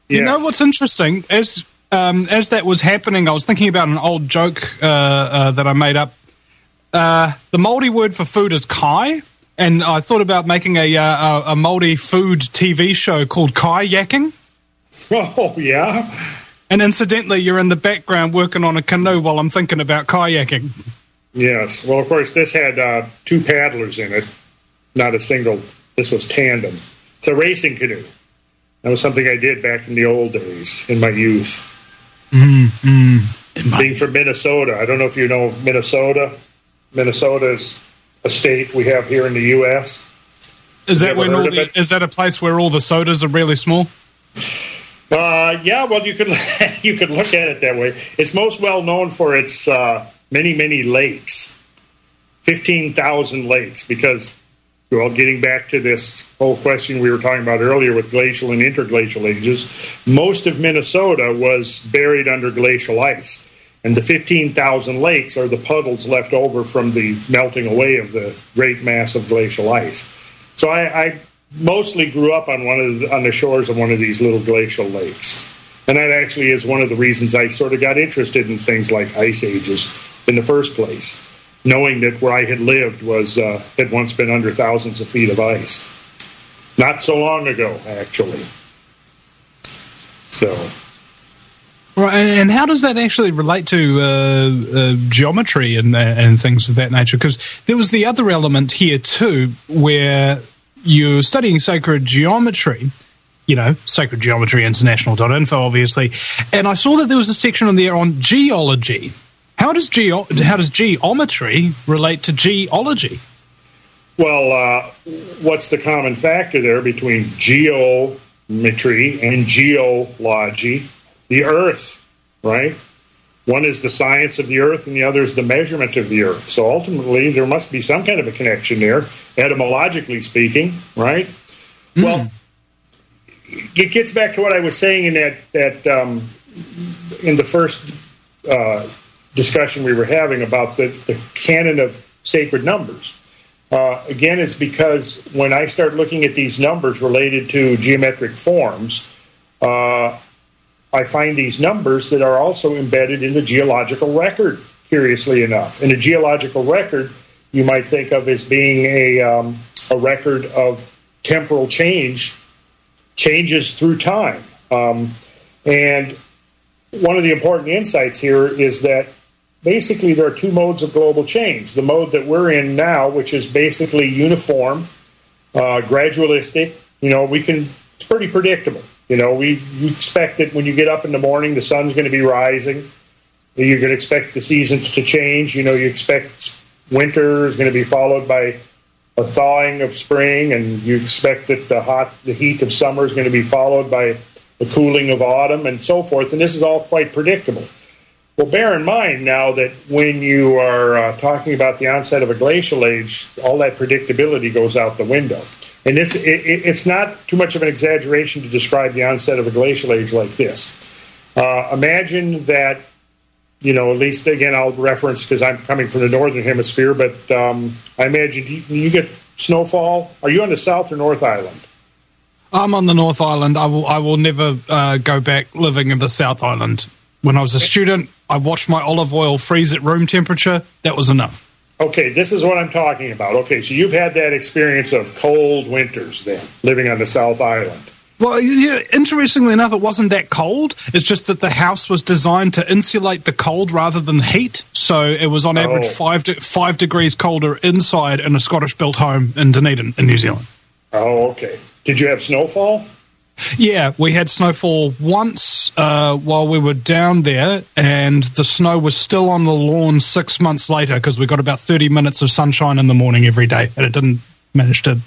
You know what's interesting? As um, as that was happening, I was thinking about an old joke uh, uh, that I made up. Uh, the Māori word for food is kai, and I thought about making a uh, a Māori food T V show called Kayaking. Oh, yeah? And incidentally, you're in the background working on a canoe while I'm thinking about kayaking. Yes. Well, of course, this had uh, two paddlers in it, not a single. This was tandem. It's a racing canoe. That was something I did back in the old days, in my youth. Mm, mm, my- Being from Minnesota, I don't know if you know Minnesota. Minnesota is a state we have here in the U S Is You that ever when heard all of the, it? is that a place where all the sodas are really small? Uh, yeah, well, you could you could look at it that way. It's most well known for its uh, many, many lakes, fifteen thousand lakes, because, well, getting back to this whole question we were talking about earlier with glacial and interglacial ages, most of Minnesota was buried under glacial ice. And the fifteen thousand lakes are the puddles left over from the melting away of the great mass of glacial ice. So I, I mostly grew up on one of the, on the shores of one of these little glacial lakes. And that actually is one of the reasons I sort of got interested in things like ice ages in the first place, knowing that where I had lived was uh, had once been under thousands of feet of ice. Not so long ago, actually. So... Right, and how does that actually relate to uh, uh, geometry and, uh, and things of that nature? Because there was the other element here too, where you're studying sacred geometry, you know, sacred geometry international dot info, obviously, and I saw that there was a section on there on geology. How does geo- how does geometry relate to geology? Well, uh, what's the common factor there between geometry and geology? The earth, right? One is the science of the earth and the other is the measurement of the earth. So ultimately, there must be some kind of a connection there, etymologically speaking, right? Mm. Well, it gets back to what I was saying in that, that um, in the first uh, discussion we were having about the, the canon of sacred numbers. Uh, again, it's because when I start looking at these numbers related to geometric forms, uh, I find these numbers that are also embedded in the geological record, curiously enough. And a geological record you might think of as being a, um, a record of temporal change, changes through time. Um, and one of the important insights here is that basically there are two modes of global change. The mode that we're in now, which is basically uniform, uh, gradualistic, you know, we can, it's pretty predictable. You know, we you expect that when you get up in the morning, the sun's going to be rising. You're going to expect the seasons to change. You know, you expect winter is going to be followed by a thawing of spring, and you expect that the hot, the heat of summer is going to be followed by the cooling of autumn, and so forth. And this is all quite predictable. Well, bear in mind now that when you are uh, talking about the onset of a glacial age, all that predictability goes out the window. And this, it, it's not too much of an exaggeration to describe the onset of a glacial age like this. Uh, imagine that, you know, at least, again, I'll reference because I'm coming from the northern hemisphere, but um, I imagine you, you get snowfall. Are you on the South or North Island? I'm on the North Island. I will, I will never uh, go back living in the South Island. When I was a student, I watched my olive oil freeze at room temperature. That was enough. Okay, this is what I'm talking about. Okay, so you've had that experience of cold winters then, living on the South Island. Well, yeah, interestingly enough, it wasn't that cold. It's just that the house was designed to insulate the cold rather than the heat. So it was on average Oh. five de- five degrees colder inside in a Scottish-built home in Dunedin in New Zealand. Oh, okay. Did you have snowfall? Yeah, we had snowfall once uh, while we were down there, and the snow was still on the lawn six months later because we got about thirty minutes of sunshine in the morning every day, and it didn't manage to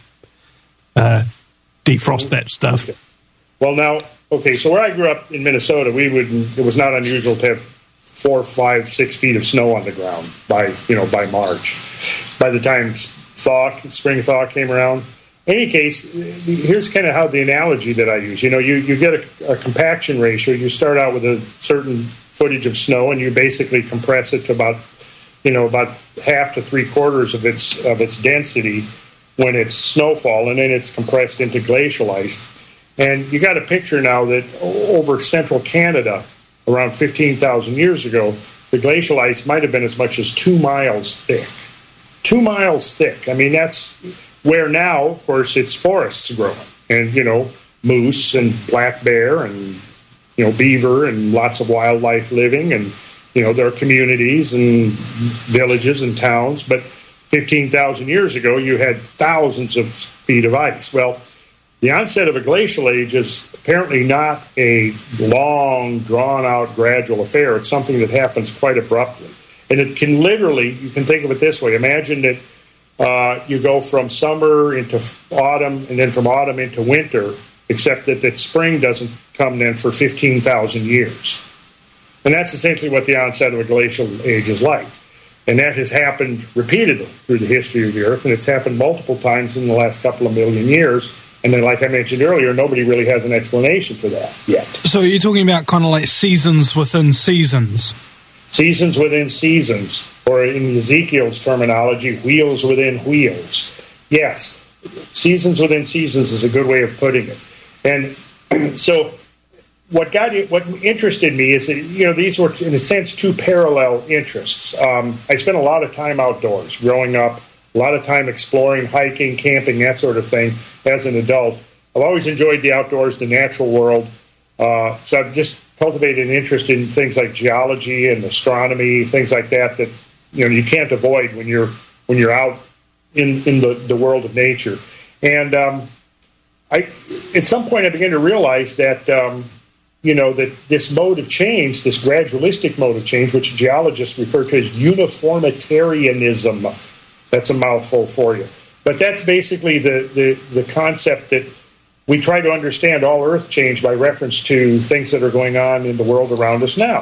uh, defrost that stuff. Okay. Well, now, okay, so where I grew up in Minnesota, we would it was not unusual to have four, five, six feet of snow on the ground by you know by March. By the time thaw, spring thaw came around. In any case, here's kind of how the analogy that I use. You know, you, you get a, a compaction ratio. You start out with a certain footage of snow, and you basically compress it to about, you know, about half to three quarters of its of its density when it's snowfall, and then it's compressed into glacial ice. And you got a picture now that over central Canada, around fifteen thousand years ago, the glacial ice might have been as much as two miles thick. Two miles thick. I mean, that's where now, of course, it's forests growing. And, you know, moose and black bear and, you know, beaver and lots of wildlife living. And, you know, there are communities and villages and towns. But fifteen thousand years ago, you had thousands of feet of ice. Well, the onset of a glacial age is apparently not a long, drawn-out, gradual affair. It's something that happens quite abruptly. And it can literally, you can think of it this way. Imagine that uh, you go from summer into autumn and then from autumn into winter, except that, that spring doesn't come then for fifteen thousand years. And that's essentially what the onset of a glacial age is like. And that has happened repeatedly through the history of the Earth, and it's happened multiple times in the last couple of million years. And then, like I mentioned earlier, nobody really has an explanation for that yet. So you're talking about kind of like seasons within seasons? Seasons within seasons, or in Ezekiel's terminology, wheels within wheels. Yes, seasons within seasons is a good way of putting it. And so what got it, what interested me is that, you know, these were, in a sense, two parallel interests. Um, I spent a lot of time outdoors growing up, a lot of time exploring, hiking, camping, that sort of thing as an adult. I've always enjoyed the outdoors, the natural world. Uh, so I've just cultivated an interest in things like geology and astronomy, things like that that, you know, you can't avoid when you're when you're out in, in the, the world of nature. And um, I, at some point I began to realize that, um, you know, that this mode of change, this gradualistic mode of change, which geologists refer to as uniformitarianism, that's a mouthful for you. But that's basically the, the, the concept that we try to understand all Earth change by reference to things that are going on in the world around us now,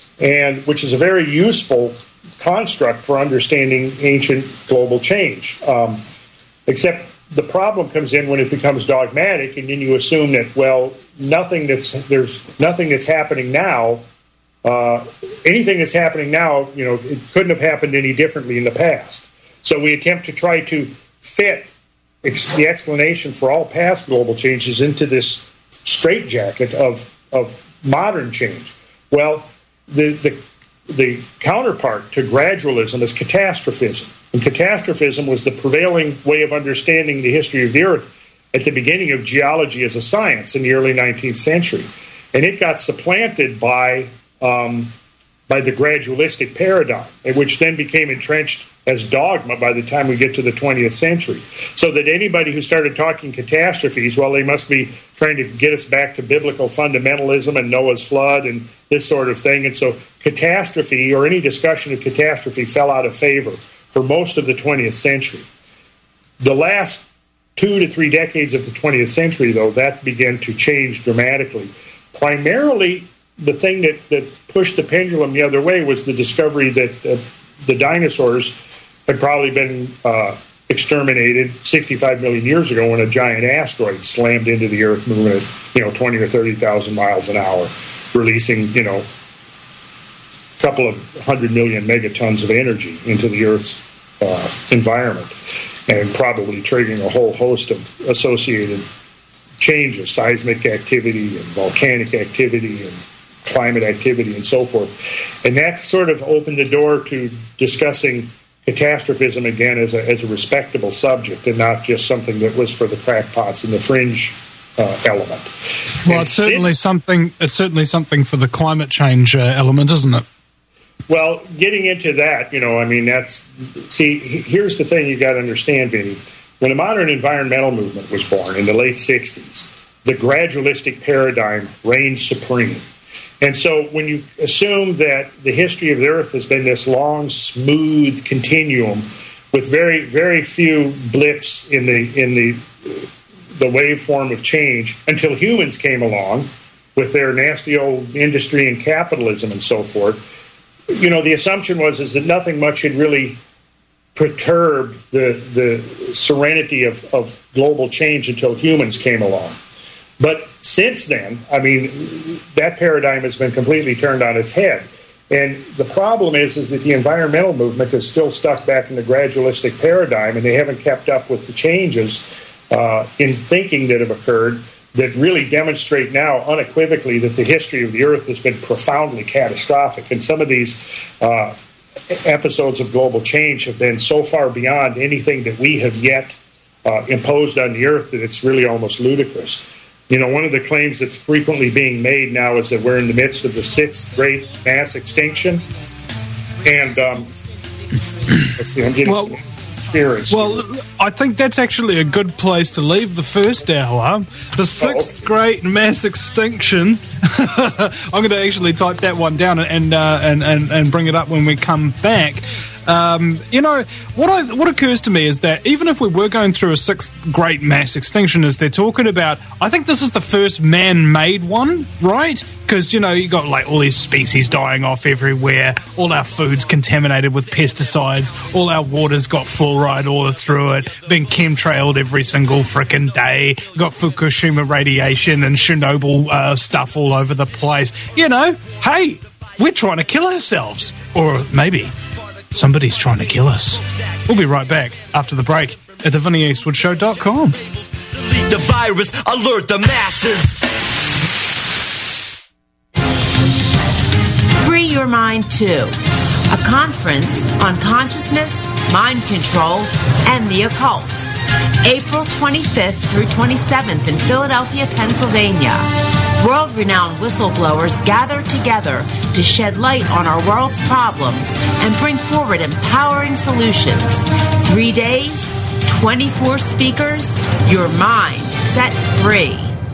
and which is a very useful construct for understanding ancient global change. Um, except the problem comes in when it becomes dogmatic, and then you assume that, well, nothing that's there's nothing that's happening now. Uh, anything that's happening now, you know, it couldn't have happened any differently in the past. So we attempt to try to fit ex- the explanation for all past global changes into this straitjacket of of modern change. Well, the the the counterpart to gradualism is catastrophism. And catastrophism was the prevailing way of understanding the history of the Earth at the beginning of geology as a science in the early nineteenth century. And it got supplanted by um, by the gradualistic paradigm, which then became entrenched as dogma by the time we get to the twentieth century. So that anybody who started talking catastrophes, well, they must be trying to get us back to biblical fundamentalism and Noah's flood and this sort of thing. And so catastrophe, or any discussion of catastrophe, fell out of favor for most of the twentieth century. The last two to three decades of the twentieth century, though, that began to change dramatically. Primarily, the thing that, that pushed the pendulum the other way was the discovery that uh, the dinosaurs had probably been uh, exterminated sixty-five million years ago when a giant asteroid slammed into the Earth, moving at, you know, twenty or thirty thousand miles an hour, releasing, you know, a couple of hundred million megatons of energy into the Earth's uh, environment, and probably triggering a whole host of associated changes, seismic activity and volcanic activity and climate activity and so forth. And that sort of opened the door to discussing catastrophism again as a, as a respectable subject and not just something that was for the crackpots and the fringe uh, element. Well, and it's certainly since, something. It's certainly something for the climate change uh, element, isn't it? Well, getting into that, you know, I mean, that's, see, here's the thing you got to understand, Vinny. When the modern environmental movement was born in the late sixties, the gradualistic paradigm reigned supreme. And so when you assume that the history of the Earth has been this long, smooth continuum with very, very few blips in the in the the waveform of change until humans came along with their nasty old industry and capitalism and so forth, you know, the assumption was is that nothing much had really perturbed the the serenity of, of global change until humans came along. But since then, I mean, that paradigm has been completely turned on its head. And the problem is, is that the environmental movement is still stuck back in the gradualistic paradigm, and they haven't kept up with the changes uh, in thinking that have occurred that really demonstrate now unequivocally that the history of the Earth has been profoundly catastrophic. And some of these uh, episodes of global change have been so far beyond anything that we have yet uh, imposed on the Earth that it's really almost ludicrous. You know, one of the claims that's frequently being made now is that we're in the midst of the sixth great mass extinction. And, um, let's see, I'm getting well, spirits. Well, I think that's actually a good place to leave the first hour. The sixth oh. great mass extinction. I'm going to actually type that one down and, uh, and, and, and bring it up when we come back. Um, you know, what I, what occurs to me is that even if we were going through a sixth great mass extinction, as they're talking about, I think this is the first man-made one, right? Because, you know, you got like all these species dying off everywhere, all our food's contaminated with pesticides, all our water's got fluoride all through it, being chemtrailed every single frickin' day, got Fukushima radiation and Chernobyl uh, stuff all over the place. You know, hey, we're trying to kill ourselves. Or maybe somebody's trying to kill us. We'll be right back after the break at the Vinnie Eastwood Show dot com. Delete the virus, alert the masses. Free Your Mind two, a conference on consciousness, mind control, and the occult. April twenty-fifth through twenty-seventh in Philadelphia, Pennsylvania. World-renowned whistleblowers gather together to shed light on our world's problems and bring forward empowering solutions. Three days, twenty-four speakers, your mind set free.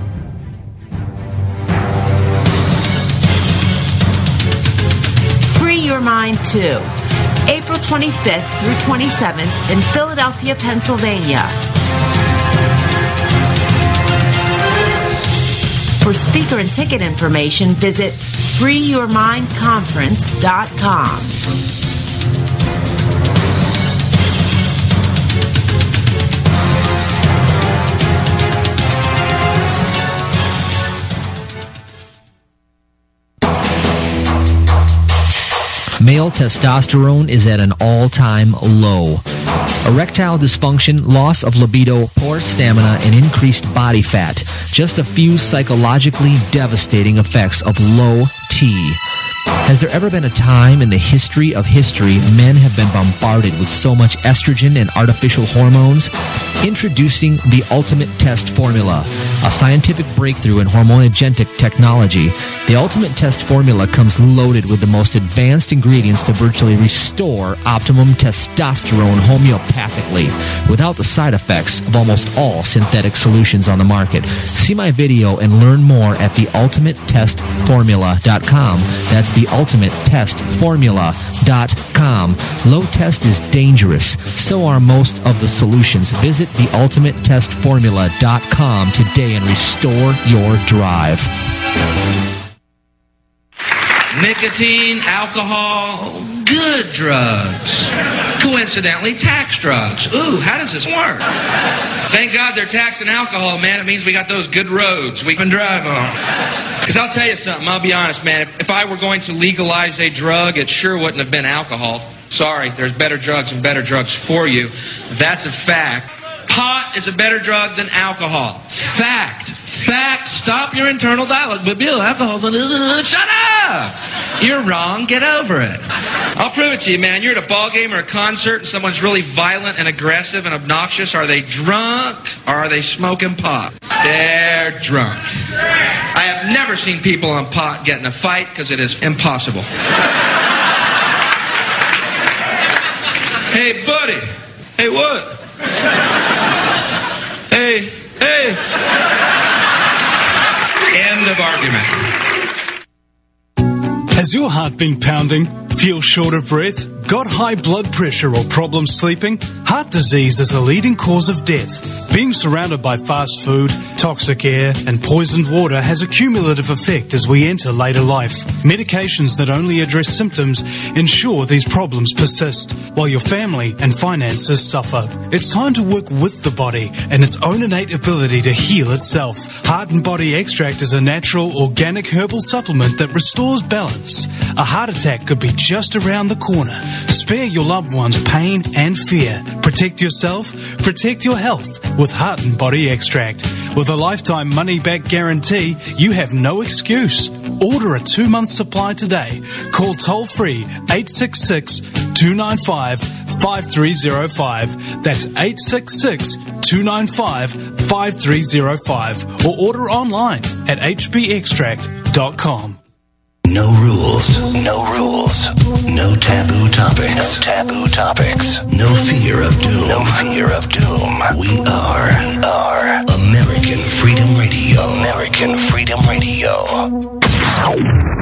Free Your Mind two, April twenty-fifth through twenty-seventh in Philadelphia, Pennsylvania. For speaker and ticket information, visit free your mind conference dot com. Male testosterone is at an all-time low. Erectile dysfunction, loss of libido, poor stamina, and increased body fat. Just a few psychologically devastating effects of low T. Has there ever been a time in the history of history men have been bombarded with so much estrogen and artificial hormones? Introducing the Ultimate Test Formula, a scientific breakthrough in hormonogenetic technology. The Ultimate Test Formula comes loaded with the most advanced ingredients to virtually restore optimum testosterone homeopathically without the side effects of almost all synthetic solutions on the market. See my video and learn more at the ultimate test formula dot com. That's the ultimate test formula dot com. Low test is dangerous. So are most of the solutions. Visit the ultimate test formula dot com today and restore your drive. Nicotine, alcohol, good drugs. Coincidentally, tax drugs. Ooh, how does this work? Thank God they're taxing alcohol, man. It means we got those good roads we can drive on. Because I'll tell you something, I'll be honest, man. If, if I were going to legalize a drug, it sure wouldn't have been alcohol. Sorry, there's better drugs and better drugs for you. That's a fact. Pot is a better drug than alcohol. Fact. Fact. Stop your internal dialogue. But Bill, alcohol's a... Shut up! You're wrong. Get over it. I'll prove it to you, man. You're at a ball game or a concert and someone's really violent and aggressive and obnoxious. Are they drunk or are they smoking pot? They're drunk. I have never seen people on pot get in a fight because it is impossible. Hey, buddy. Hey, what? Hey, hey. End of argument. Has your heart been pounding? Feel short of breath? Got high blood pressure or problems sleeping? Heart disease is a leading cause of death. Being surrounded by fast food, toxic air, and poisoned water has a cumulative effect as we enter later life. Medications that only address symptoms ensure these problems persist, while your family and finances suffer. It's time to work with the body and its own innate ability to heal itself. Heart and Body Extract is a natural, organic herbal supplement that restores balance. A heart attack could be just around the corner. Spare your loved ones pain and fear. Protect yourself, protect your health with Heart and Body Extract. With a lifetime money-back guarantee, you have no excuse. Order a two-month supply today. Call toll-free eight six six, two nine five, five three zero five. That's eight six six, two nine five, five three zero five. Or order online at h b extract dot com. No rules, no rules, no taboo topics, no taboo topics, no fear of doom, no fear of doom. We are, we are American Freedom Radio, American Freedom Radio.